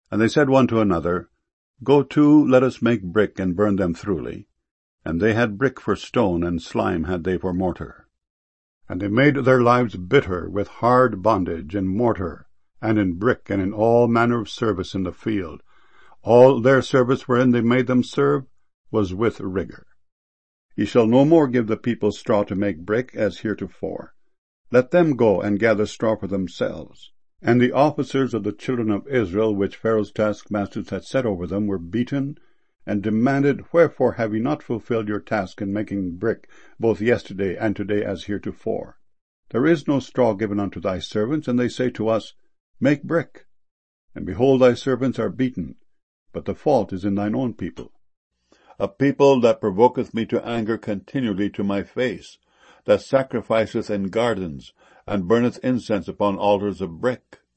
And they said one to another, Go to, let us make brick, and burn them throughly. And they had brick for stone, and slime had they for mortar. And they made their lives bitter with hard bondage, in mortar, and in brick, and in all manner of service in the field. All their service wherein they made them serve was with rigor. Ye shall no more give the people straw to make brick, as heretofore. Let them go and gather straw for themselves. And the officers of the children of Israel, which Pharaoh's taskmasters had set over them, were beaten, and demanded, Wherefore have ye not fulfilled your task in making brick, both yesterday and today as heretofore? There is no straw given unto thy servants, and they say to us, Make brick. And behold, thy servants are beaten, but the fault is in thine own people. A people that provoketh me to anger continually to my face, that sacrificeth in gardens, and burneth incense upon altars of brick.